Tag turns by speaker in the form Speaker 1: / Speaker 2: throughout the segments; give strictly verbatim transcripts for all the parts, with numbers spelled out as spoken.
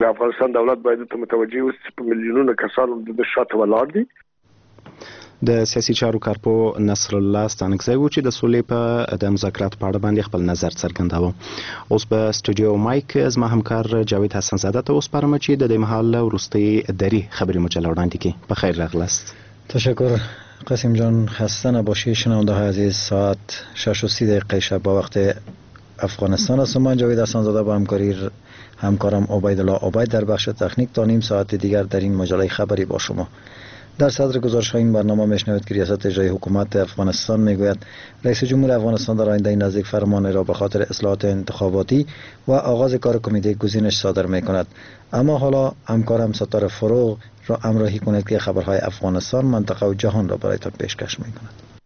Speaker 1: افغانستان دولت باید ته متوجه اوسي په میلیونونو کسان د شاته ولاړ دي.
Speaker 2: د سیاسي چارو کارپو نصر الله ستانکزی و چې د سولې په د مذاکراتو په اړه باندې خپل نظر څرګنداوه. اوس په سټوډیو مایک زما همکار جاوید حسن زاده ته وسپارم چې د دې مهال وروستۍ دری خبري مجله وړاندې کړي. په خیر راغلاست.
Speaker 3: تشکر قاسم جان. خسته نباشید شنونده های عزیز. ساعت شش و سی دقیقه شب با وقت افغانستان است. من جاوید حسن زاده با همکاری همکارم عبیدالله عبید در بخش تکنیک تا نیم ساعت دیگر در این مجله خبری با شما. در صدر گزارش این برنامه میشنوید که ریاست اجرایی حکومت افغانستان میگوید رئیس جمهور افغانستان در آینده نزدیک فرمان را به خاطر اصلاحات انتخاباتی و آغاز کار کمیته گزینش صادر میکند. اما حالا همکارم ستاره فروغ را همراهی کنید که خبرهای افغانستان، منطقه و جهان را برایتان پیشکش میکند.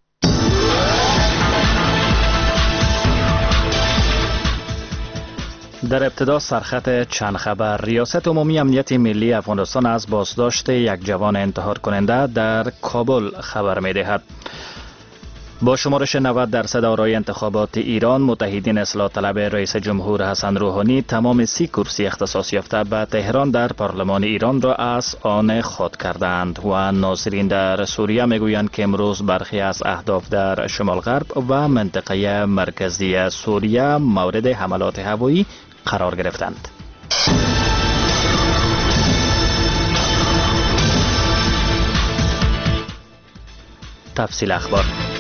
Speaker 4: در ابتدا سرخط چند خبر. ریاست عمومی امنیت ملی افغانستان از بازداشت یک جوان انتحار کننده در کابل خبر می دهد. با شمارش نود درصد آرای انتخابات ایران، متحدین اصلاح طلب رئیس جمهور حسن روحانی تمام سی کرسی اختصاص یافته به تهران در پارلمان ایران را از آن خود کردند و ناظرین در سوریه میگویند که امروز برخی از اهداف در شمال غرب و منطقه مرکزی سوریه مورد حملات هوایی قرار گرفتند. تفصیل اخبار.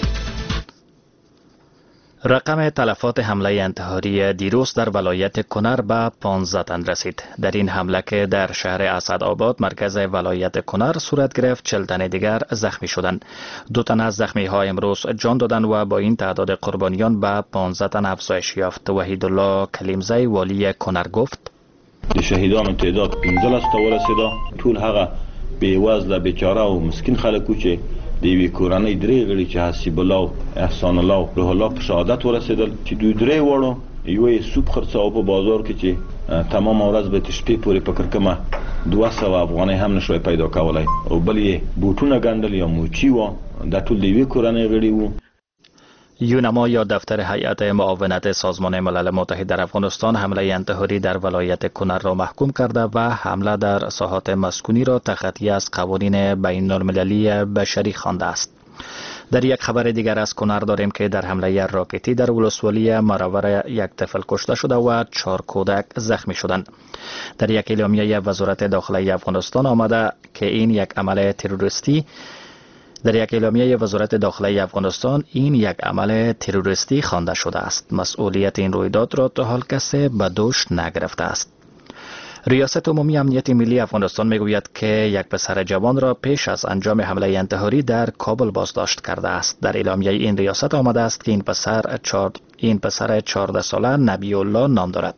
Speaker 4: رقم تلفات حمله انتحاری دیروز در ولایت کنر به پانزده تن رسید. در این حمله که در شهر اسدآباد مرکز ولایت کنر صورت گرفت، چهل تن دیگر زخمی شدند. دو تن از زخمی ها امروز جان دادند و با این تعداد قربانیان به پانزده تن افزایش یافت. وحیدالله کلیمزی والی کنر گفت:
Speaker 5: د شهیدانو تعداد پنځلس ته ورسېده. ټول هغه بېوزله بیچاره او مسکین خلک و چې د یوې کورنۍ درې غړي چې حسیب الله او احسان الله او روح الله په شهادت ورسېدل، چې دوی درې واړو یوه یې سوپ خرڅاوه په بازار کې چې تمامه ورځ به تر شپې پورې په کرکمه دوه سوه افغانۍ هم نشوی پیدا کولی، او بل یې بوټونه ګنډل یا موچي وه. دا ټول د یوې کورنۍ غړي وو.
Speaker 4: یونما یا دفتر هیئت معاونت سازمان ملل متحد در افغانستان حمله انتحاری در ولایت کنر را محکوم کرده و حمله در ساحات مسکونی را تخطی از قوانین بین المللی بشری خوانده است. در یک خبر دیگر از کنر داریم که در حمله راکتی در ولسوالی مراور یک طفل کشته شده و چهار کودک زخمی شدند. در یک اعلامیه وزارت داخلی افغانستان آمده که این یک عمل تروریستی در یک اعلامیه وزارت داخلی افغانستان این یک عمل تروریستی خوانده شده است. مسئولیت این رویداد را تا حال کسی به دوش نگرفته است. ریاست عمومی امنیت ملی افغانستان میگوید که یک پسر جوان را پیش از انجام حمله انتحاری در کابل بازداشت کرده است. در اعلامیه این ریاست آمده است که این پسر چار... این پسر چهارده ساله نبی الله نام دارد.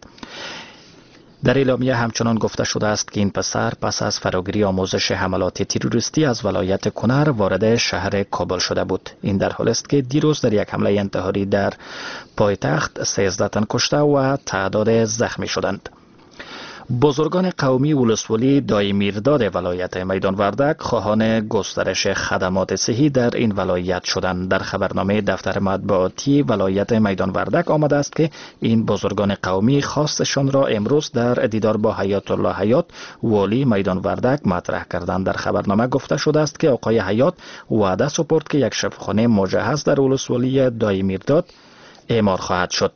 Speaker 4: در اعلامیه همچنان گفته شده است که این پسر پس از فراگیری آموزش حملات تروریستی از ولایت کنر وارد شهر کابل شده بود. این در حالی است که دیروز در یک حمله انتحاری در پایتخت سیزده تن کشته و تعداد زخمی شدند. بزرگان قومی ولسوالی دای میرداد ولایت میدان وردک خواهان گسترش خدمات صحی در این ولایت شدند. در خبرنامه دفتر مطبوعاتی ولایت میدان وردک آمده است که این بزرگان قومی خواستشان را امروز در دیدار با حیات الله حیات والی میدان وردک مطرح کردند. در خبرنامه گفته شده است که آقای حیات وعده سپرد که یک شفاخانه مجهز در ولسوالی دای میرداد اعمار خواهد شد.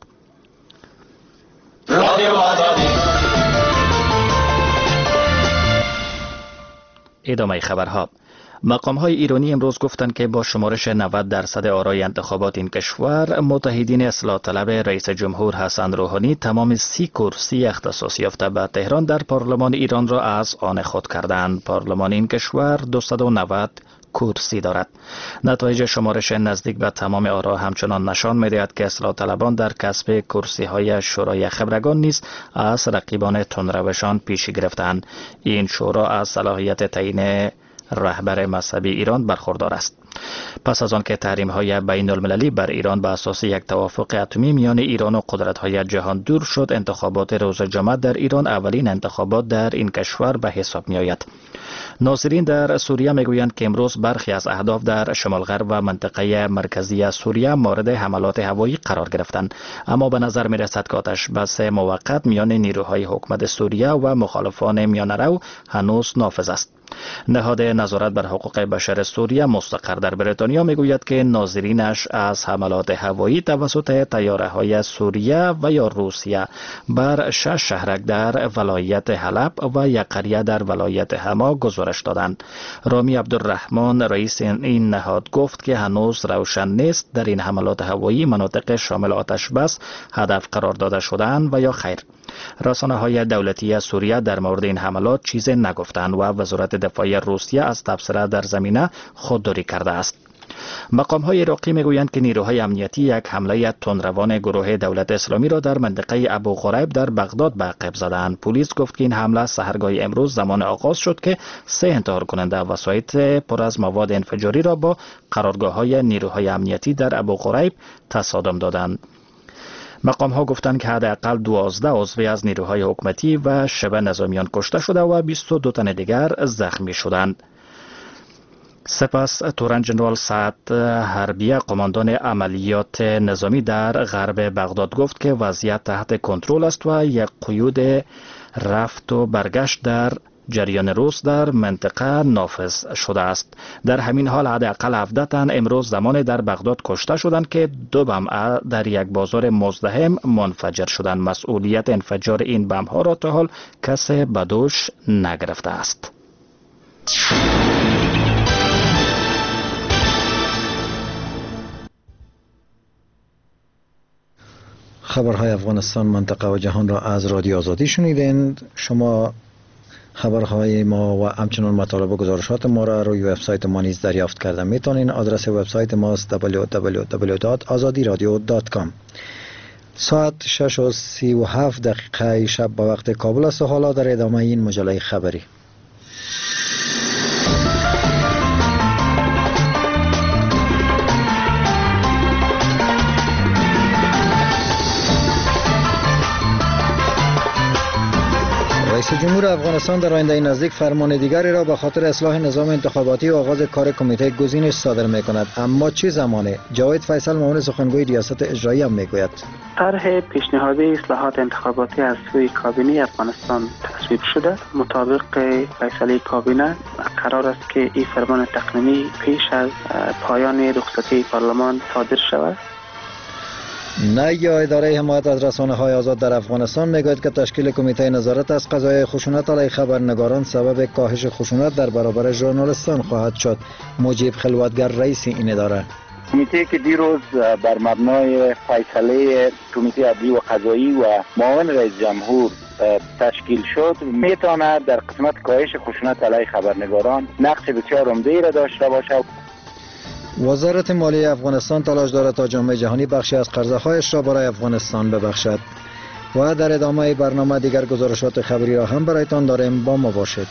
Speaker 4: ادامه خبرها. مقام های ایرانی امروز گفتند که با شمارش نود درصد آرای انتخابات این کشور، متحدین اصلاح طلب رئیس جمهور حسن روحانی تمام سی کرسی اختصاص یافته به تهران در پارلمان ایران را از آن خود کردند. پارلمان این کشور دویست و نود کرسی دارد. نتایج شمارش نزدیک به تمام آرا همچنان نشان می‌دهد که اصلاح طلبان در کسب کرسی های شورای خبرگان نیز از رقیبان تندروشان پیشی گرفتند. این شورا از صلاحیت تعیین رهبر مذهبی ایران برخوردار است. پس از آن که تحریم‌های بین‌المللی بر ایران بر اساس یک توافق اتمی میان ایران و قدرت‌های جهان دور شد، انتخابات روز جمعه در ایران اولین انتخابات در این کشور به حساب می‌آید. ناظرین در سوریه میگویند که امروز برخی از اهداف در شمال غرب و منطقه مرکزی سوریه مورد حملات هوایی قرار گرفتند، اما به نظر می‌رسد که آتش‌بس موقت میان نیروهای حکومت سوریه و مخالفان میانه‌رو هنوز نافذ است. نهاد نظارت بر حقوق بشر سوریه مستقر در بریتانیا میگوید که ناظرینش از حملات هوایی توسط طیاره‌های سوریه و یا روسیه بر شش شهرک در ولایت حلب و یک قریه در ولایت حما گزارش دادند. رامی عبدالرحمن رئیس این نهاد گفت که هنوز روشن نیست در این حملات هوایی مناطق شامل آتش‌بس هدف قرار داده شدند و یا خیر. رسانه‌های دولتی سوریه در مورد این حملات چیزی نگفتند و وزارت دفاع روسیه از تبصره در زمینه خودداری کرده است. مقام‌های عراقی میگویند که نیروهای امنیتی یک حمله تندروان گروه دولت اسلامی را در منطقه ابو غریب در بغداد به عقب زدند. پلیس گفت که این حمله سحرگاه امروز زمان آغاز شد که سه انتحار کننده و سایت پر از مواد انفجاری را با قرارگاه‌های نیروهای امنیتی در ابو غریب تصادم دادند. مقام ها گفتند که حداقل دوازده عضو از نیروهای حکومتی و شبه نظامیان کشته شده و بیست و دو تن دیگر زخمی شدند. سپس تورن جنرال سعد حربیه قماندان عملیات نظامی در غرب بغداد گفت که وضعیت تحت کنترل است و یک قیود رفت و برگشت در جریان روز در منطقه نافذ شده است. در همین حال حداقل هفده تن امروز زمان در بغداد کشته شدند که دو بم در یک بازار مزدحم منفجر شدند. مسئولیت انفجار این بم ها را تا حال کسی به دوش نگرفته است.
Speaker 3: خبرهای افغانستان، منطقه و جهان را از رادیو آزادی شنیدین. شما خبرهای ما و همچنین مطالب و گزارشات ما را روی وبسایت ما نیز دریافت کرده میتونین. آدرس وبسایت ما است دبلیو دبلیو دبلیو دات آزادی رادیو دات کام. ساعت شش و سی و هفت دقیقه شب به وقت کابل است و حالا در ادامه این مجله خبری. رئیس جمهور افغانستان در آینده نزدیک فرمان دیگری را به خاطر اصلاح نظام انتخاباتی و آغاز کار کمیته گزینش صادر می‌کند. اما چه زمانه؟ جاوید فیصل معاون سخنگوی ریاست اجرایی هم میگوید.
Speaker 6: طرح پیشنهادی اصلاحات انتخاباتی از سوی کابینه افغانستان تصویب شده. مطابق فیصله کابینه قرار است که این فرمان تقنینی پیش از پایان رخصتی پارلمان صادر شود.
Speaker 3: نایب اداره حمایت از رسانه‌های آزاد در افغانستان میگوید که تشکیل کمیته نظارت از قضایای خشونت علیه خبرنگاران سبب کاهش خشونت در برابر ژورنالیستان خواهد شد. مجیب خلوتگر رئیس این اداره.
Speaker 7: کمیته که دیروز بر مبنای فیصله کمیته عدلی و قضایی و معاون رئیس جمهور تشکیل شد میتواند در قسمت کاهش خشونت علیه خبرنگاران نقش بسیار عمده‌ای را داشته باشد.
Speaker 3: وزارت مالیه افغانستان تلاش دارد تا جامعه جهانی بخشی از قرضه‌هایش را برای افغانستان ببخشد. و در ادامه برنامه دیگر گزارشات خبری را هم برایتان داریم، با ما باشید.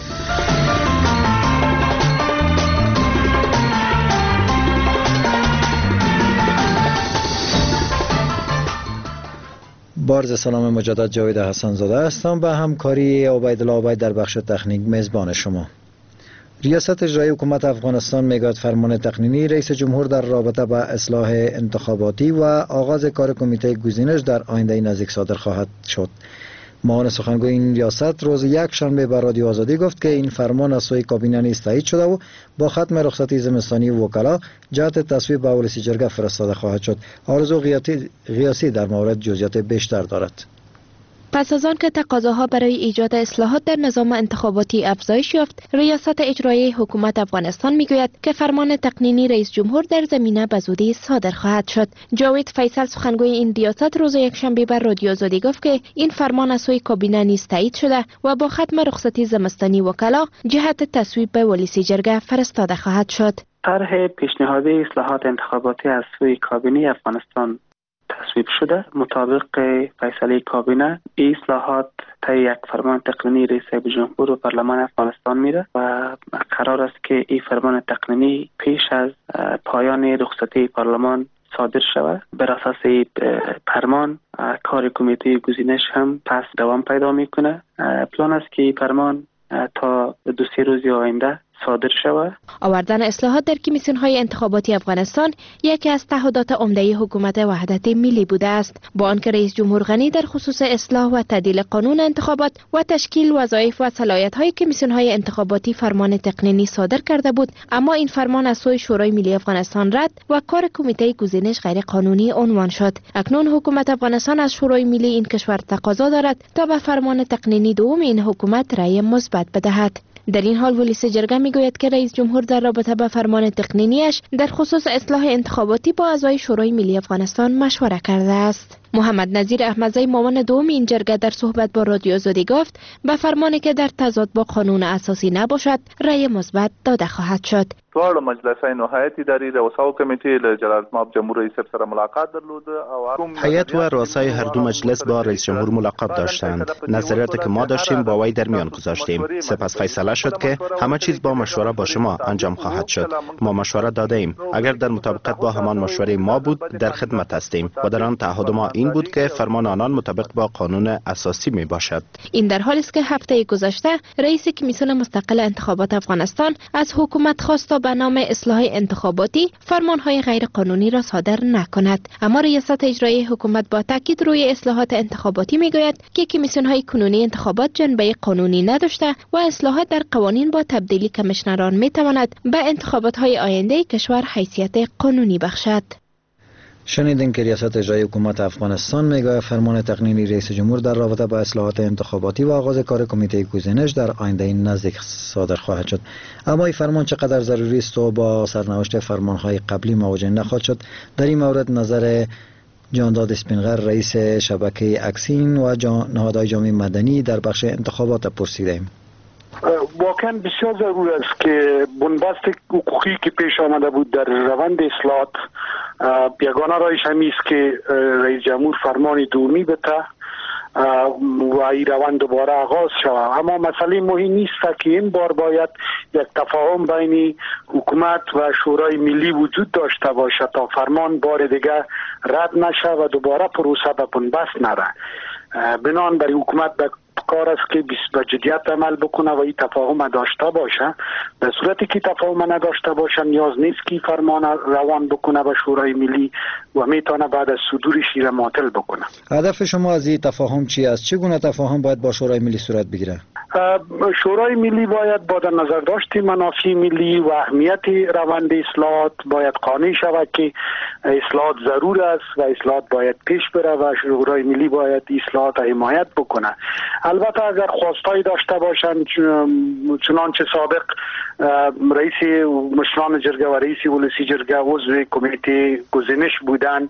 Speaker 3: بارز سلام مجدد، جاوید حسن زاده هستم به همکاری عبیدالله عبید در بخش تکنیک میزبان شما. ریاست اجرایی حکومت افغانستان میگوید فرمان تقنینی رئیس جمهور در رابطه با اصلاح انتخاباتی و آغاز کار کمیته گزینش در آینده نزدیک صادر خواهد شد. معاون سخنگوی این ریاست روز یک شنبه به رادیو آزادی گفت که این فرمان از سوی کابینه نیز تایید شده و با ختم رخصتی زمستانی وکلا جهت تصویب به اولسی جرگه فرستاده خواهد شد. آرزو غیاسی در مورد جزئیات بیشتر دارد.
Speaker 8: پس از آن که تقاضاها برای ایجاد اصلاحات در نظام انتخاباتی افزایش یافت، ریاست اجرایی حکومت افغانستان میگوید که فرمان تقنینی رئیس جمهور در زمینه به زودی صادر خواهد شد. جاوید فیصل سخنگوی این ریاست روز یکشنبه بر رادیو آزادی گفت که این فرمان از سوی کابینه نیز تایید شده و با ختم رخصتی زمستانی وکلا جهت تصویب به ولسی جرگه فرستاده خواهد شد.
Speaker 6: طرح پیشنهادی اصلاحات انتخاباتی از سوی کابینه افغانستان تصویب شده. مطابق فیصله کابینه این اصلاحات طی یک فرمان تقنینی رئیس جمهور و پارلمان افغانستان میره و قرار است که این فرمان تقنینی پیش از پایان رخصتی پارلمان صادر شود. بر اساس فرمان کار کمیته گزینش هم پس دوام پیدا میکنه. پلان است که این فرمان تا دو سه روز آینده صادر شود.
Speaker 8: آوردن اصلاحات در کمیسیون‌های انتخاباتی افغانستان یکی از تعهدات عمده حکومت وحدت ملی بوده است. با آنکه رئیس جمهور غنی در خصوص اصلاح و تعدیل قانون انتخابات و تشکیل وظایف و صلاحیت‌های کمیسیون‌های انتخاباتی فرمان تقنینی صادر کرده بود، اما این فرمان از سوی شورای ملی افغانستان رد و کار کمیته گزینش غیر قانونی عنوان شد. اکنون حکومت افغانستان از شورای ملی این کشور تقاضا دارد تا به فرمان تقنینی دوم این حکومت رأی مثبت بدهد. در این حال ولایت جرگه میگوید که رئیس جمهور در رابطه با فرمان تقنینیش در خصوص اصلاح انتخاباتی با اعضای شورای ملی افغانستان مشوره کرده است. محمد نظیر احمدزی معاون دوم این جرگه در صحبت با رادیو آزادی گفت به فرمانی که در تضاد با قانون اساسی نباشد رأی مثبت داده خواهد شد.
Speaker 9: دواړو مجلسای نهایت اداري د وساو کمیټې له جلالتمآب جمهور رئیس سره ملاقات درلود او
Speaker 2: هیئت و رؤسای هر دو مجلس با رئیس جمهور ملاقات داشتند. نظریاتی که ما داشتیم با وی در میان گذاشتیم. سپس فیصله شد که همه چیز با مشوره با شما انجام خواهد شد. ما مشوره داده ایم. اگر در مطابقت با همان مشوره ما بود در خدمت هستیم و در آن تعهد ما این بود که فرمان آنان مطابق با قانون اساسی می باشد.
Speaker 8: این در حالی است که هفته گذشته رئیس کمیسیون مستقل انتخابات افغانستان از حکومت خواست به نام اصلاح انتخاباتی فرمانهای غیر قانونی را صادر نکند. اما ریاست اجرایی حکومت با تاکید روی اصلاحات انتخاباتی میگوید که کمیسیونهای کنونی انتخابات جنبه قانونی نداشته و اصلاحات در قوانین با تبدیلی کمیشنران میتواند به انتخابات‌های آینده کشور حیثیت قانونی بخشد.
Speaker 3: شنیدین که ریاست اجرایی حکومت افغانستان میگوید فرمان تقنینی رئیس جمهور در رابطه با اصلاحات انتخاباتی و آغاز کار کمیته گزینش در آینده نزدیک صادر خواهد شد. اما این فرمان چقدر ضروری است و با سرنوشت فرمانهای قبلی مواجه نخواهد شد؟ در این مورد نظر جانداد اسپینغر رئیس شبکه اکسین و نهادهای جامعه مدنی در بخش انتخابات پرسیدیم.
Speaker 1: واقعا بسیار ضرور است که بنبست حقوقی که پیش آمده بود در روند اصلاحات یگانه راهش همین است که رئیس جمهور فرمان دومی بده و این روند دوباره آغاز شود. اما مسئله مهم نیست که این بار باید یک تفاهم بین حکومت و شورای ملی وجود داشته باشد تا فرمان بار دیگه رد نشه و دوباره پروسه به بنبست نره. بنان برای حکومت به کار است که به جدیت عمل بکنه و این تفاهم داشته باشه. در صورتی که تفاهم نداشته باشه نیاز نیست که فرمان روان بکنه به شورای ملی و میتونه بعد از صدورش را معطل بکنه.
Speaker 3: هدف شما از این تفاهم چی است؟ چگونه تفاهم باید با شورای ملی صورت بگیره؟
Speaker 1: شورای ملی باید با در نظر داشت منافع ملی و اهمیت روند اصلاحات باید قانع شود که اصلاحات ضرور است و اصلاحات باید پیش بره و شورای ملی باید اصلاحات حمایت بکنه. البته اگر خواستایی داشته باشند چنانچه سابق رئیس مشران جرگه و رئیس ولایت جرگه عضو کمیته گزینش بودند،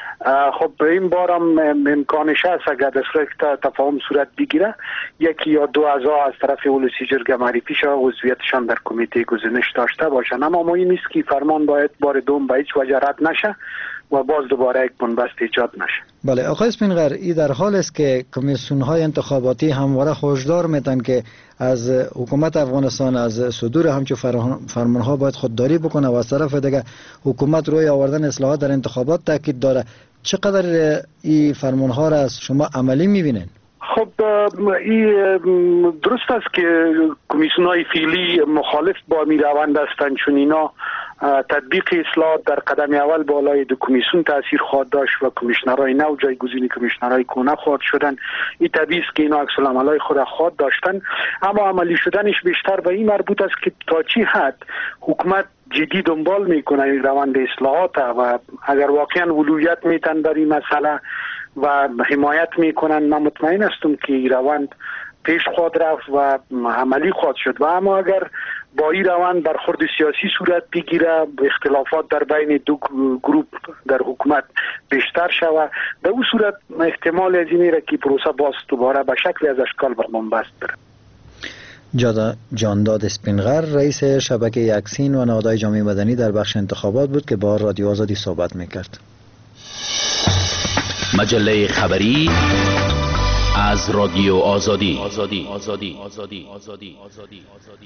Speaker 1: خب این بار هم امکانش هست اگر در صورت تفاهم صورت بگیره یکی یا دو اعضا از طرف ولایت جرگه معرفی شود عضویتشان در کمیته گزینش داشته باشند. اما مهم نیست که فرمان باید بار دوم به هیچ وجه رد نشه و باز دوباره یک بنبست ایجاد نشه.
Speaker 3: بله آقای اسپینغر، این در حال است که کمیسیون‌های انتخاباتی همواره هشدار میدن که از حکومت افغانستان از صدور همچون فرمان‌ها باید خودداری بکنه و از طرف دیگه حکومت روی آوردن اصلاحات در انتخابات تاکید داره. چقدر این فرمان‌ها را از شما عملی می‌بینین؟
Speaker 1: خب این درست است که کمیسیون‌های فعلی مخالف با می روند هستند، چون اینا تطبیق اصلاحات در قدم اول بالای دو کمیسیون تاثیر خواهد داشت و کمیشنرهای نو جایگزین کمیشنرهای کهنه خواهد شدن. این طبیعی است که اینا عکس العملای خود خواهد داشتن، اما عملی شدنش بیشتر به این مربوط است که تا چی حد حکومت جدی دنبال میکنه این روند اصلاحات و اگر واقعا ولویت میتن در این مسئله و حمایت میکنن، من مطمئن هستم که این روند پیش خواهد رفت و عملی خواهد شد. و اما اگر با این روند برخورد سیاسی صورت بگیره، اختلافات در بین دو گروپ در حکومت بیشتر شود، به اون صورت احتمال از اینه که پروسه باز دوباره به شکل از اشکال بر بنبست بره.
Speaker 3: جانداد اسپینغر رئیس شبکه اکسین و نهادهای جامعه مدنی در بخش انتخابات بود که با رادیو آزادی صحبت میکرد.
Speaker 10: مجله خبری از رادیو آزادی. آزادی آزادی آزادی آزادی آزادی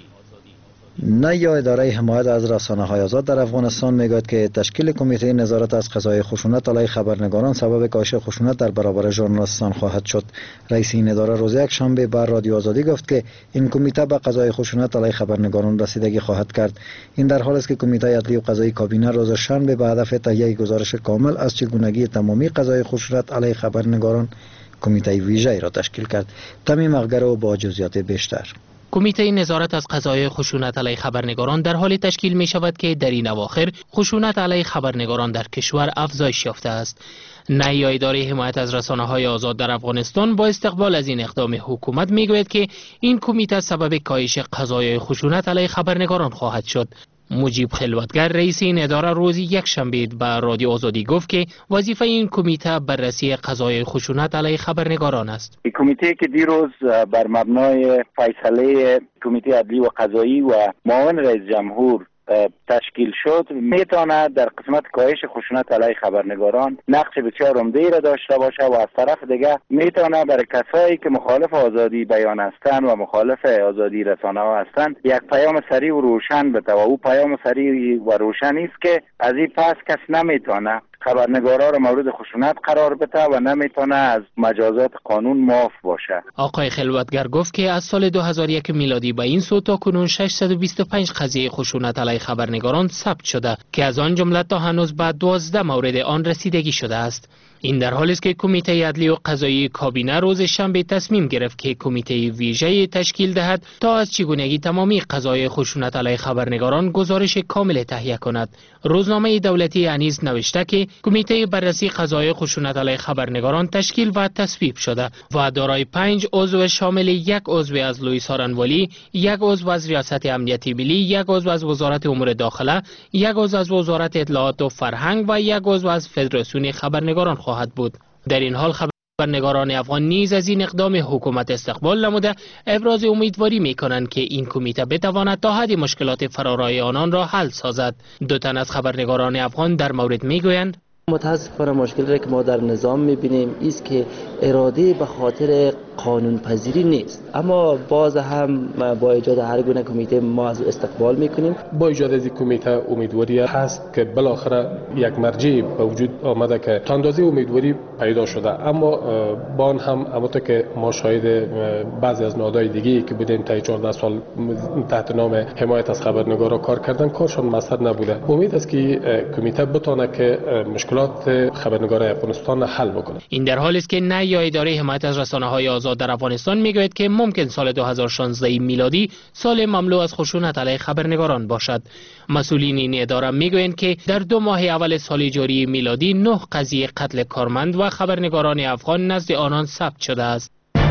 Speaker 3: نه یا اداره حمایت از رسانه های آزاد در افغانستان میگوید که تشکیل کمیته نظارت از قضای خشونت علیه خبرنگاران سبب کاهش خشونت در برابر ژورنالیستان خواهد شد. رئیس این اداره روز یک شنبه بر رادیو آزادی گفت که این کمیته به قضای خشونت علیه خبرنگاران رسیدگی خواهد کرد. این در حالی است که کمیته عدلی و قضایی کابینه روز شنبه به هدف تهیه گزارش کامل از چگونگی تمامی قضای خشونت علیه خبرنگاران کمیته ویژه‌ای را تشکیل کرد. تمیم اغگرو با جزئیات بیشتر.
Speaker 11: کمیته نظارت از قضای خشونت علیه خبرنگاران در حال تشکیل می شود که در این اواخر خشونت علیه خبرنگاران در کشور افزایش یافته است. نهایی اداره حمایت از رسانه های آزاد در افغانستان با استقبال از این اقدام حکومت می گوید که این کمیته سبب کاهش قضای خشونت علیه خبرنگاران خواهد شد. مجیب خلوتگر رئیس این اداره روز یک شنبه به رادیو آزادی گفت که وظیفه این کمیته بررسی قضای خشونت علیه خبرنگاران است.
Speaker 7: این کمیته که دیروز بر مبنای فیصله کمیته عدلی و قضایی و معاون رئیس جمهور تشکیل شد میتونه در قسمت کاهش خشونت علیه خبرنگاران نقش بسیار عمده‌ای را داشته باشه و از طرف دیگه میتونه برای کسایی که مخالف آزادی بیان هستند و مخالف آزادی رسانه ها هستند یک پیام سریع و روشن بده و او پیام سریع و روشن است که از این پس کس نمیتونه خبرنگارا را مورد خشونت قرار بده و نمیتونه از مجازات قانون معاف باشه.
Speaker 11: آقای خلوتگر گفت که از سال دو هزار و یک میلادی به این سو تا کنون ششصد و بیست و پنج قضیه خشونت علیه خبرنگاران ثبت شده که از آن جمله تا هنوز به دوازده مورد آن رسیدگی شده است. این در حالی است که کمیته عدلی و قضایی کابینه روز شنبه تصمیم گرفت که کمیته ویژه تشکیل دهد تا از چگونگی تمامی قضای خشونت علیه خبرنگاران گزارش کامل تهیه کند. روزنامه دولتی انیز نوشته که کمیته بررسی قضای خشونت علیه خبرنگاران تشکیل و تصویب شده و دارای پنج عضو شامل یک عضو از لوئیس هارنوالی، یک عضو از ریاست امنیت ملی، یک عضو از وزارت امور داخله، یک عضو از وزارت اطلاعات و فرهنگ و یک عضو از فدراسیون خبرنگاران خواهد بود. در این حال خبرنگاران افغان نیز از این اقدام حکومت استقبال نموده ابراز امیدواری می کنند که این کمیته بتواند تا حد مشکلات فرارای آنان را حل سازد. دو تن از خبرنگاران افغان در مورد می گویند
Speaker 12: متاسفانه مشکلی را که ما در نظام می‌بینیم است که اراده به خاطر قانون پذیری نیست، اما باز هم با ایجاد هر گونه کمیته ما از استقبال می‌کنیم.
Speaker 13: با ایجاد از این کمیته امیدواری هست که بالاخره یک مرجعی به وجود آمده که تا اندازه امیدواری پیدا شده، اما با آن هم همونطور که ما شاهد بعضی از نهادهای دیگه‌ای که بودیم تا چهارده سال تحت نام حمایت از خبرنگارا کار کردن کارشان مؤثر نبوده. امید است که کمیته بتونه که مشکل خبرنگاران افغانستان حل بکنه.
Speaker 11: این در حالی است که نهایی اداره حمایت از رسانه‌های آزاد در افغانستان میگوید که ممکن سال دو هزار و شانزده میلادی سال مملو از خشونت علیه خبرنگاران باشد. مسئولین این اداره میگویند که در دو ماه اول سال جاری میلادی نه قضیه قتل کارمند و خبرنگاران افغان نزد آنان ثبت شده است.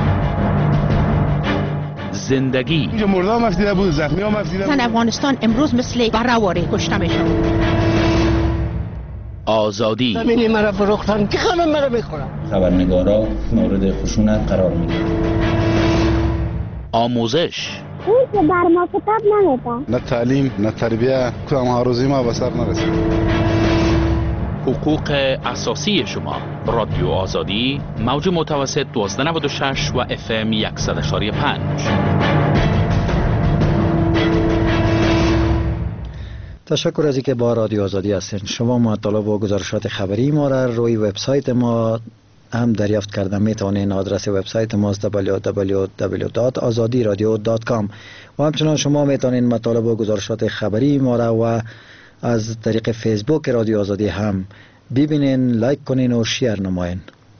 Speaker 10: زندگی
Speaker 14: اینجا مرده ها مفدیده بود، زخمی ها مفدیده بود.
Speaker 15: افغانستان امروز مثل برآوری کشته میشه.
Speaker 10: آزادی
Speaker 15: زمینی مرا فروختن که خانم مرا میخورم.
Speaker 16: خبرنگارا مورد خشونت قرار میگیرن.
Speaker 10: آموزش
Speaker 17: اون که بر ما کتاب نمیده.
Speaker 14: نه تعلیم نه تربیه کدام هاروزی ما به سر نرسید.
Speaker 10: حقوق اساسی شما. رادیو آزادی موج متوسط دوازده نود و شش و اف ام صد و یک و پنج.
Speaker 3: تشکر از اینکه با رادیو آزادی هستین. شما مطالب و گزارشات خبری ما را روی وبسایت ما هم دریافت کردن میتونین. آدرس وبسایت ما است دبلیو دبلیو دبلیو دات آزادی رادیو دات کام و همچنان شما میتونین مطالب و گزارشات خبری ما را و از طریق فیسبوک رادیو آزادی هم ببینین، لایک کنین و شیر نماین.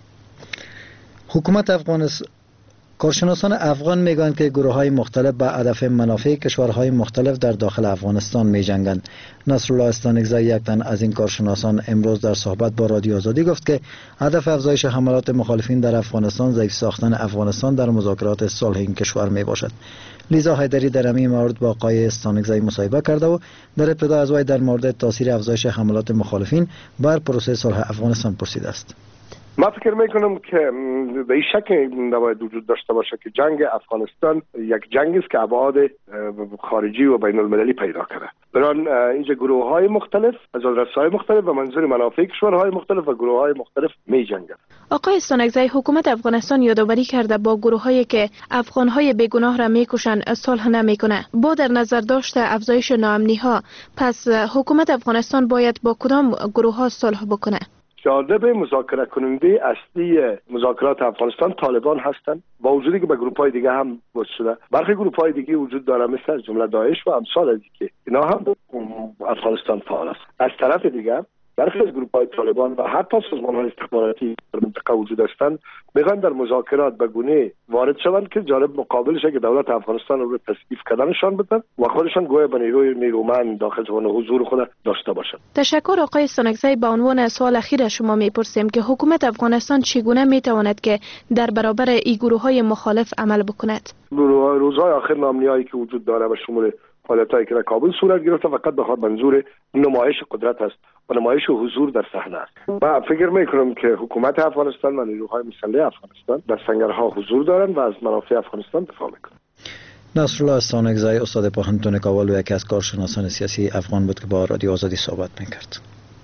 Speaker 3: حکومت افغانستان کارشناسان افغان میگویند که گروه‌های مختلف به هدف منافع کشورهای مختلف در داخل افغانستان می‌جنگند. نصرالله استانکزی یک تن از این کارشناسان امروز در صحبت با رادیو آزادی گفت که هدف افزایش حملات مخالفین در افغانستان ضعیف ساختن افغانستان در مذاکرات صلح این کشور میباشد. لیزا حیدری در همین مورد با آقای استانکزی مصاحبه کرده و در ابتدا از وی در مورد تاثیر افزایش حملات مخالفین بر پروسه صلح افغانستان پرسیده است.
Speaker 18: ما فکر میکنم که به این شک نباید وجود داشته باشه که جنگ افغانستان یک جنگ است که ابعاد خارجی و بین المللی پیدا کرده. بران اینجا گروه های مختلف از آدرس‌های مختلف و منظور منافع کشورهای مختلف و گروه های مختلف می جنگند.
Speaker 8: آقای استانکزی، حکومت افغانستان یادآوری کرده با گروه هایی که افغان های بیگناه را میکشن صلح نمیکنه. با در نظر داشته افزایش ناامنی ها، پس حکومت افغانستان باید با کدام گروه ها صلح بکنه؟
Speaker 18: جانب مذاکره کننده اصلی مذاکرات افغانستان طالبان هستند، با وجودی که به گروه های دیگه هم وجود شده. برخی گروه های دیگه وجود داره مثل از جمله داعش و امثال از که اینا هم افغانستان فعال است. از طرف دیگه برخی از گروه های طالبان و حتی سازمان های استخباراتی در منطقه وجود داشتند میخوان در مذاکرات به گونه وارد شوند که جانب مقابلش که دولت افغانستان رو تضعیف کردنشان بدن و خودشان گویا به نیروی نیرومند داخل زمان حضور خود داشته باشند.
Speaker 8: تشکر آقای استانکزی. به عنوان سوال اخیر شما میپرسیم که حکومت افغانستان چگونه میتواند که در برابر این گروه های مخالف عمل بکند؟
Speaker 18: روزهای آخر ناامنیایی که وجود داره به شمول حالتایی که در کابل صورت گرفته فقط به خاطر منظور نمایش قدرت است و نمایش حضور در صحنه است. من فکر میکنم که حکومت افغانستان و نیروهای مسلح افغانستان در سنگرها حضور دارند و از منافع افغانستان دفاع میکنند.
Speaker 3: نصرالله استانکزی استاد پوهنتون کابل و یکی از کارشناسان سیاسی افغان بود که با رادیو آزادی صحبت میکرد.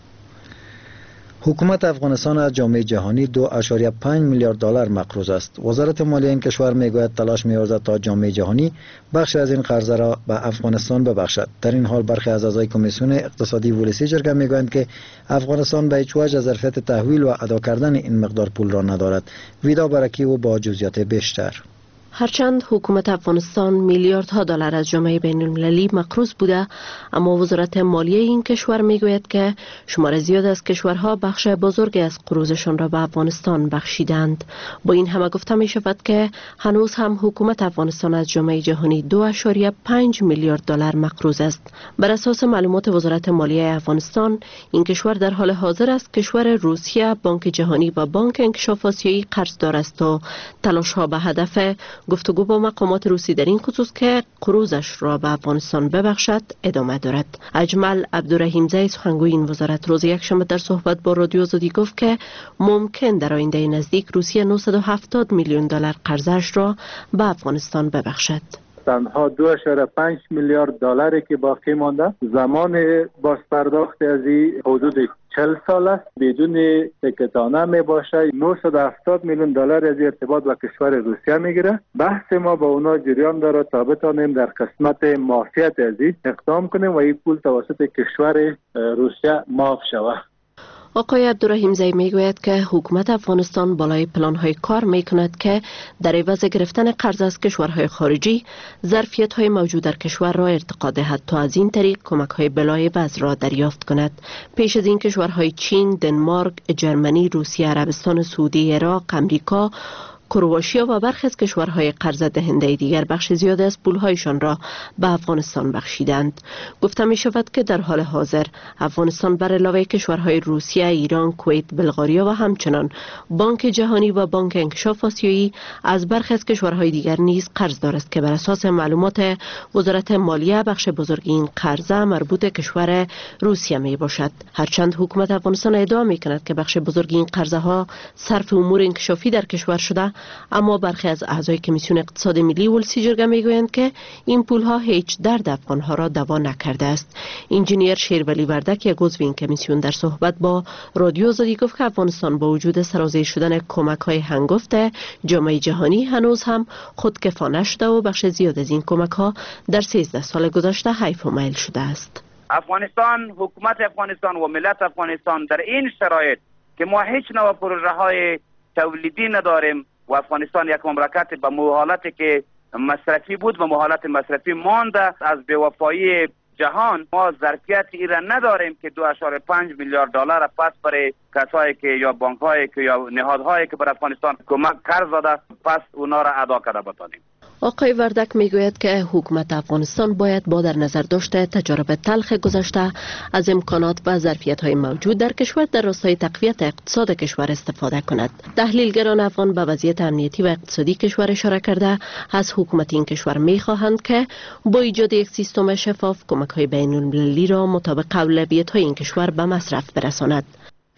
Speaker 3: حکومت افغانستان از جامعه جهانی دو اشاریه پنج میلیارد دلار مقروض است. وزارت مالیه این کشور میگوید تلاش می‌ورزد تا جامعه جهانی بخش از این قرض را به افغانستان ببخشد. در این حال برخی از اعضای کمیسیون اقتصادی ولسی جرگه میگویند که افغانستان به هیچ وجه ظرفیت تحویل و ادا کردن این مقدار پول را ندارد. ویدا برکی و با جزئیات بیشتر.
Speaker 19: هرچند حکومت افغانستان میلیاردها دلار از جامعه بین المللی مقروض بوده، اما وزارت مالیه این کشور میگوید که شمار زیاد از کشورها بخش بزرگی از قروضشان را به افغانستان بخشیدند. با این همه گفته می شود که هنوز هم حکومت افغانستان از جامعه جهانی دو اشاریه پنج میلیارد دلار مقروض است. بر اساس معلومات وزارت مالیه افغانستان، این کشور در حال حاضر است کشور روسیه، بانک جهانی و بانک انکشاف آسیایی قرضدار است و تلاش ها به هدف گفتگو با مقامات روسی در این خصوص که قروضش را به افغانستان ببخشد ادامه دارد. اجمل عبدالرحیمزی سخنگوی این وزارت روز یکشنبه در صحبت با رادیو آزادی گفت که ممکن در آینده نزدیک روسیه نهصد و هفتاد میلیون دلار قرضش را به افغانستان ببخشد.
Speaker 20: تنها دو اشاره پنج میلیارد دلاری که باقی مانده، زمان بازپرداخت از این حدود چهل سال است. بدون تکتانه می باشه. نهصد و هفتاد میلیون دلار از ارتباط با کشور روسیه میگیره. بحث ما با اونا جریان داره تا بتانیم در قسمت معافیت از این اقدام کنیم و این پول توسط کشور روسیه معاف شود.
Speaker 19: آقای عبدالرحیمزی میگوید که حکومت افغانستان بالای پلان‌های کار میکند که در عوض گرفتن قرض از کشورهای خارجی ظرفیت‌های موجود در کشور را ارتقا دهد تا از این طریق کمک‌های بلای عوض را دریافت کند. پیش از این کشورهای چین، دنمارک، جرمنی، روسیه، عربستان سعودی، عراق، امریکا، کرواتیا و برخی از کشورهای قرض دهنده دیگر بخش زیاد از پولهایشان را به افغانستان بخشیدند. گفته می شود که در حال حاضر افغانستان بر علاوه کشورهای روسیه، ایران، کویت، بلغاریا و همچنان بانک جهانی و بانک انکشاف آسیایی از برخی از کشورهای دیگر نیز قرض دارد که بر اساس معلومات وزارت مالیه بخش بزرگ این قرض مربوط کشور روسیه می باشد. هرچند حکومت افغانستان ادعا می کند که بخش بزرگ این قرضها صرف امور انکشافی در کشور شده، اما برخی از اعضای کمیسیون اقتصاد ملی ولسی جرگه میگویند که این پولها هیچ درد افغانها را دوا نکرده است. انجینیر شیرولی وردک یک عضو این کمیسیون در صحبت با رادیو آزادی گفت که افغانستان با وجود سرازیر شدن کمک‌های هنگفت جامعه جهانی هنوز هم خودکفا نشده و بخش زیاد از این کمک‌ها در سیزده سال گذشته حیف و میل شده است.
Speaker 21: افغانستان، حکومت افغانستان و ملت افغانستان در این شرایط که ما هیچ نوع پروژه‌های تولیدی نداریم و افغانستان یک مملکت به حالتی که مصرفی بود و حالت مصرفی مانده از بی‌وفایی جهان، ما ظرفیت ایرا نداریم که دو اشاره پنج میلیارد دلار پس برای کسایی که یا بانک‌هایی که یا نهادهایی که بر افغانستان کمک قرض داده پس اونا را ادا کرده بتانیم.
Speaker 19: آقای وردک میگوید که حکومت افغانستان باید با در نظر داشته تجارب تلخ گذشته از امکانات و ظرفیت‌های موجود در کشور در راستای تقویت اقتصاد کشور استفاده کند. تحلیلگران افغان به وضعیت امنیتی و اقتصادی کشور اشاره کرده از حکومت این کشور می‌خواهند که با ایجاد یک سیستم شفاف کمک‌های بین‌المللی را مطابق اولویت‌های این کشور به مصرف برساند.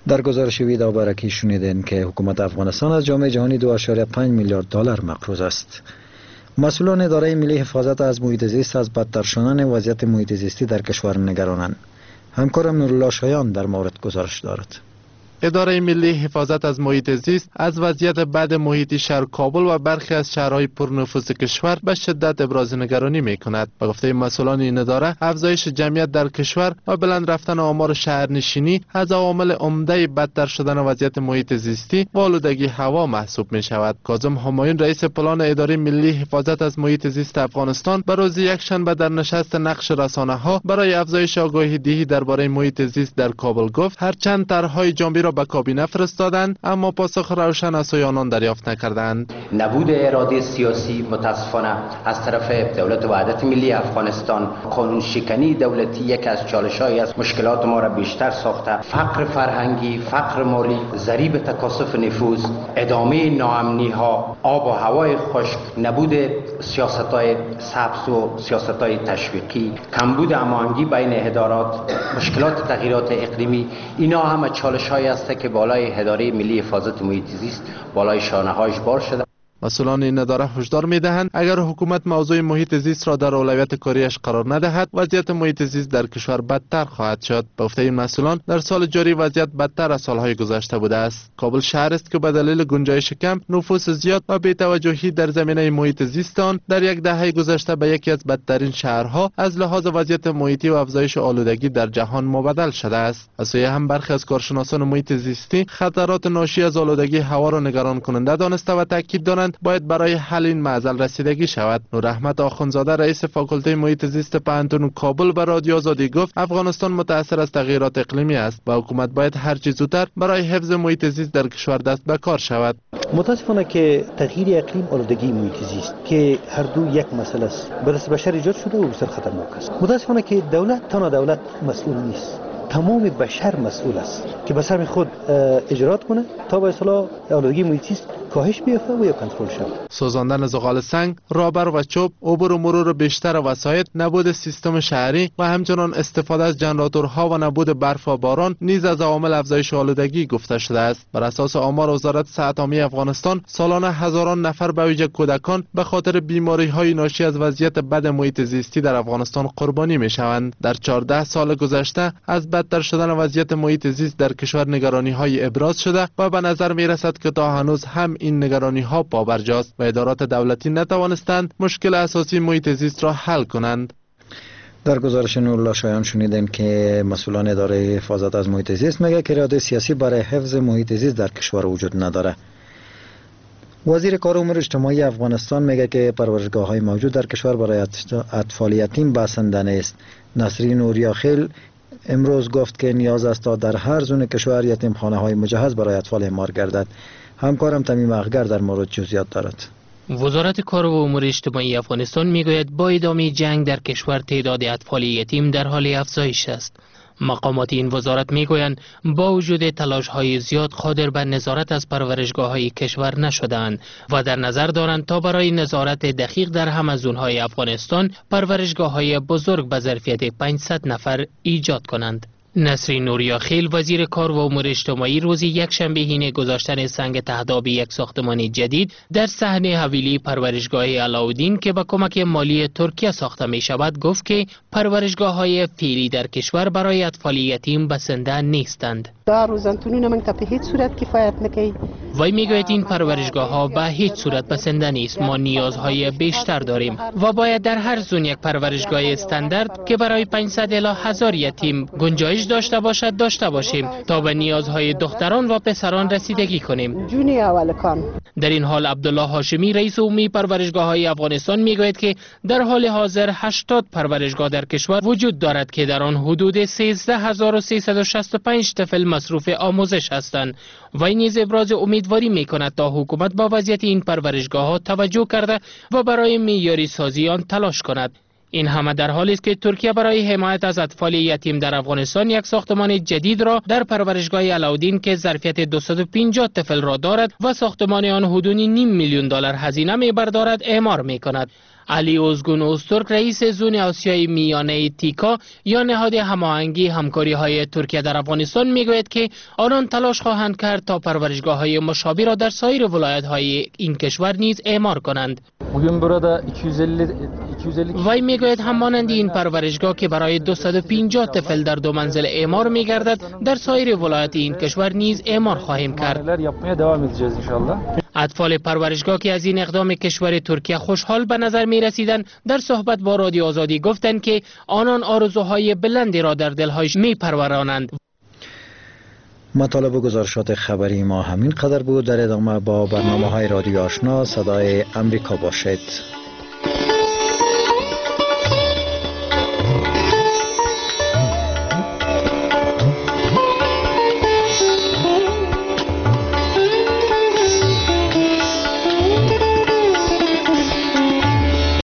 Speaker 3: در گزارش ویدا برکی شنیدین که حکومت افغانستان از جامعه جهانی دو ممیز پنج میلیارد دلار مقروض است. مسئولان اداره ملی حفاظت از محیط زیست از بدتر شدن وضعیت محیط زیستی در کشور نگرانند. همکارم نورالله شایان در مورد گزارش دارد.
Speaker 5: اداره ملی حفاظت از محیط زیست از وضعیت بد محیطی شهر کابل و برخی از شهرهای پرنفوذ کشور به شدت ابراز نگرانی می کند. به گفته مسئولان این اداره، افزایش جمعیت در کشور و بلند رفتن آمار شهرنشینی از عوامل عمده بدتر شدن وضعیت محیط زیستی و آلودگی هوا محسوب می شود. کاظم همایون، رئیس پلان اداره ملی حفاظت از محیط زیست افغانستان، به روز یکشنبه در نشست نقش رسانه ها برای افزایش آگاهی دهی درباره محیط زیست در کابل گفت هرچند طرحهای جامعی را به کابینه فرستادند اما پاسخ روشن از سوی آنان دریافت نکردند.
Speaker 22: نبود اراده سیاسی متاسفانه از طرف دولت وحدت ملی افغانستان، قانون شکنی دولتی یک از چالش‌های از مشکلات ما را بیشتر ساخته. فقر فرهنگی، فقر مالی، ضریب تکاثف نفوذ، ادامه ناامنی‌ها، آب و هوای خشک، نبود سیاست‌های سبز و سیاست‌های تشویقی، کمبود هماهنگی بین ادارات، مشکلات تغییرات اقلیمی، اینا همه چالش‌هایی است که بالای اداره ملی حفاظت محیط زیست بالای شانه‌هاش بار شده.
Speaker 5: مسئولان این اداره هشدار می‌دهند اگر حکومت موضوع محیط زیست را در اولویت کاریش قرار ندهد، وضعیت محیط زیست در کشور بدتر خواهد شد. به گفته این مسئولان، در سال جاری وضعیت بدتر از سالهای گذشته بوده است. کابل شهر است که به دلیل گنجایش کم، نفوس زیاد و بی‌توجهی در زمینه محیط زیست آن در یک دهه گذشته به یکی از بدترین شهرها از لحاظ وضعیت محیطی و افزایش آلودگی در جهان مبدل شده است. از سوی هم برخی از کارشناسان محیط زیستی خطرات ناشی از آلودگی هوا را نگران کننده دانسته و تاکید دارند باید برای حل این معضل رسیدگی شود. نور احمد آخونزاده، رئیس فاکولته محیط زیست پانتون کابل، به رادیو آزادی گفت افغانستان متاثر از تغییرات اقلیمی است و حکومت باید هر چه زودتر برای حفظ محیط زیست در کشور دست به کار شود.
Speaker 23: متاسفانه که تغییر اقلیم آلودگی محیط زیست که هر دو یک مسئله است، به دست بشر ایجاد شده و بسیار خطرناک است. متاسفانه که دولت تنها دولت مسئول نیست، تمام بشر مسئول است که به سر خود اجرات کنه تا به اصطلاح آلودگی محیط زیست کاهش بیافته و یا کنترل شود.
Speaker 5: سوزاندن زغال سنگ، رابر و چوب، عبور و مرور بیشتر وسایط، نبود سیستم شهری و همچنان استفاده از جنراتورها و نبود برف و باران نیز از عوامل افزایش آلودگی گفته شده است. بر اساس آمار وزارت صحت عامه افغانستان، سالانه هزاران نفر به ویژه کودکان به خاطر بیماری‌های ناشی از وضعیت بد محیط زیستی در افغانستان قربانی می‌شوند. در چهارده سال گذشته از بدتر شدن وضعیت محیط زیست در کشور نگرانی‌های ابراز شده و به نظر می‌رسد که تا هنوز هم این نگرانی‌ها پابرجاست و ادارات دولتی نتوانستند مشکل اساسی محیط زیست را حل کنند.
Speaker 3: در گزارش نورالله شایان شنیدیم که مسئولان اداره حفاظت از محیط زیست میگه که اراده سیاسی برای حفظ محیط زیست در کشور وجود نداره. وزیر کار و امور اجتماعی افغانستان میگه که پرورشگاه‌های موجود در کشور برای اطفال یتیم بسنده نیست. نسرین نوریاخیل امروز گفت که نیاز است تا در هر زون کشور یتیمخانه‌های مجهز برای اطفال اعمار گردد. همکارم تمیم اخگر در مورد جزئیات دارد.
Speaker 11: وزارت کار و امور اجتماعی افغانستان میگوید با ادامه جنگ در کشور تعداد اطفال یتیم در حال افزایش است. مقامات این وزارت میگویند با وجود تلاش‌های زیاد قادر به نظارت از پرورشگاه‌های کشور نشده‌اند و در نظر دارند تا برای نظارت دقیق در همه زون‌های افغانستان پرورشگاه‌های بزرگ به ظرفیت پانصد نفر ایجاد کنند. نسرین نوریاخیل، وزیر کار و امور اجتماعی، روز یکشنبه حین گذاشتن سنگ تهداب یک ساختمان جدید در صحن حویلی پرورشگاه علاودین که با کمک مالی ترکیه ساخته می شود گفت که پرورشگاه های فعلی در کشور برای اطفال یتیم بسنده نیستند.
Speaker 24: در روزانتونون من تا به هیچ صورت کفایت نکی.
Speaker 11: وی میگوید این پرورشگاه ها به هیچ صورت بسنده نیست. ما نیازهای بیشتر داریم و باید در هر زون یک پرورشگاه استاندارد که برای پانصد الی هزار یتیم گنجایش داشته باشد داشته باشیم تا به نیازهای دختران و پسران رسیدگی کنیم.
Speaker 24: جونی اول کان.
Speaker 11: در این حال عبدالله هاشمی، رئیس عمومی پرورشگاه های افغانستان میگوید که در حال حاضر هشتاد پرورشگاه در کشور وجود دارد که در آن حدود سیزده هزار و سیصد و شصت و پنج طفل مصروف آموزش هستند. وی نیز ابراز امیدواری میکند تا حکومت با وضعیت این پرورشگاه ها توجه کرده و برای معیاری سازی آن تلاش کند. این همه در حالی است که ترکیه برای حمایت از اطفال یتیم در افغانستان یک ساختمان جدید را در پرورشگاه علاودین که ظرفیت دویست و پنجاه طفل را دارد و ساختمان آن حدود نیم میلیون دلار هزینه می‌بردارد اعمار می‌کند. علی اوزگون اوستورک رئیس زون آسیای میانه تیکا یا نهاد هماهنگی همکاری های ترکیه در افغانستان میگوید که آنان تلاش خواهند کرد تا پرورشگاه های مشابه را در سایر ولایت های این کشور نیز اعمار کنند. وی میگوید همانند این پرورشگاه که برای دویست و پنجاه طفل در دو منزل اعمار میگردد در سایر ولایت این کشور نیز اعمار خواهیم کرد. اطفال پرورشگاه که از این اقدام کشور ترکیه خوشحال به نظر می رسیدند در صحبت با رادیو آزادی گفتند که آنان آرزوهای بلندی را در دلهایش می پرورانند.
Speaker 3: مطالب و گزارشات خبری ما همین قدر بود. در ادامه با برنامه های رادیو آشنا صدای امریکا باشید.